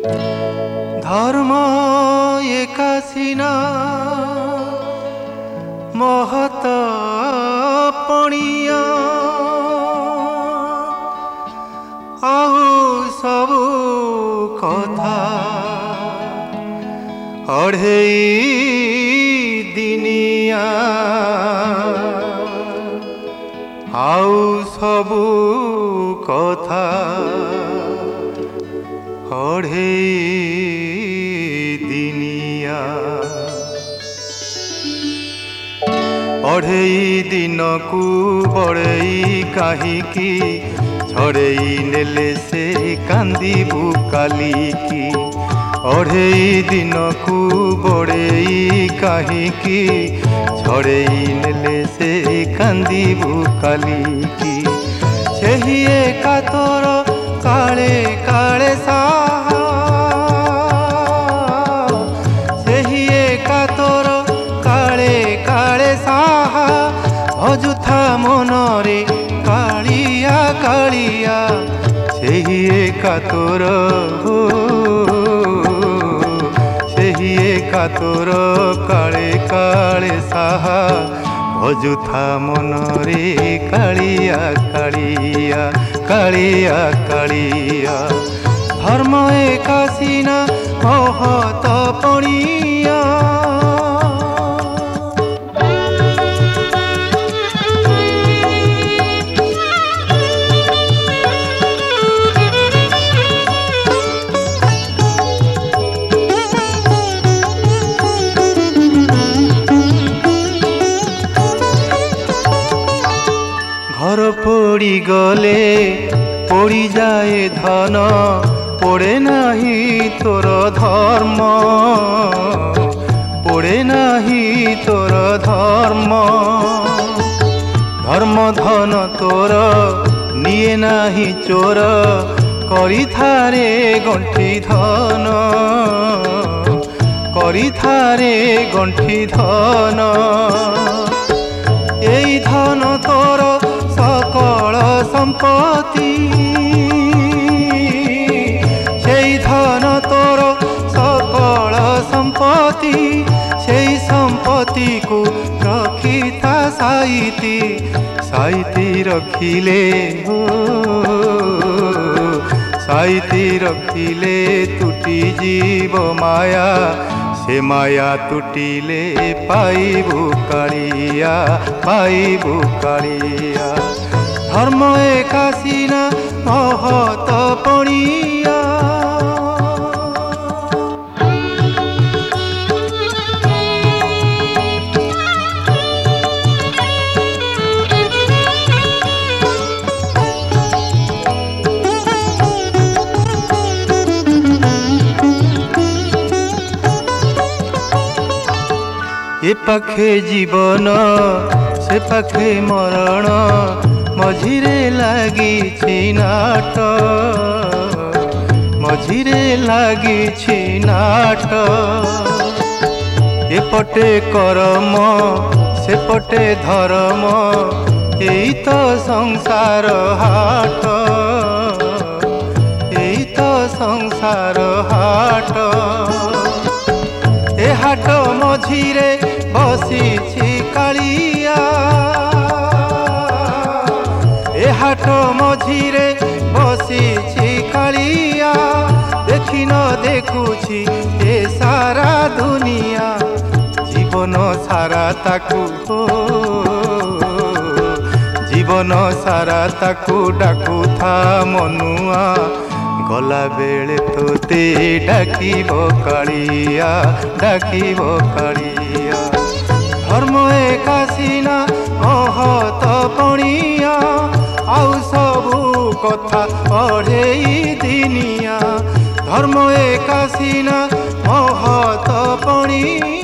धर्म एकासिना महत पणिया आउ सबु कथा अढ़ेई दिनिया आउ सबु कथा अढ़ेई दिनिया अढ़ेई दिन को बड़ेई कहीकि छड़ेई नेले से कांदीबू कालिकी अढ़ेई दिन को बड़ेई कहीकि छड़ेई नेले से कांदीबू कालिकी सेही एका तोर काले काले साहा सेही एका तोर काले काले साहा अजुथा मनरे कालिया कालिया सेही एका तोर सेही एका तोर काले काले साहा अजुथा मनरे कालिया कालिया कालिया कालिया धर्म एकासिना महत पणिया घर पोड़ी गले पोड़ी जाए धन पोड़े नहीं तोर धर्म पोड़े नहीं तोर धर्म धर्म धन तोर निये नहीं चोर करी थारे गंठी धन करी थारे गंठी धन एई धन तोर सकल संपत्ति सेई धन तोर सकल संपत्ति सेई संपत्ति को रखिता साइती साइती रखिले हो साइती रखिले तुटी जीव माया से माया तुटिले पाइबू कालिया पाइबू कालिया धर्म एकासिना महत पणिया ए पाखे जीवन से पाखे मरण मझिरे लागी नाट मझिरे लागी नाट एपटे करम सेपटे धर्म एई तो संसार हाट एई तो संसार हाट ए हाट मझिरे बसीछि कालिया ए हाट मझिरे बसीछि कालिया देखि न देखुछि ए सारा दुनिया जीवन सारा ताकू जीवन सारा ताकू डाकू था मनुआ गला बेले तोते डाकिब कालिया डाकिब कालिया धर्म एकासिना महत पणिया आउ सबु कथा अढ़ेई दिनिया धर्म एकासिना महत पणिया।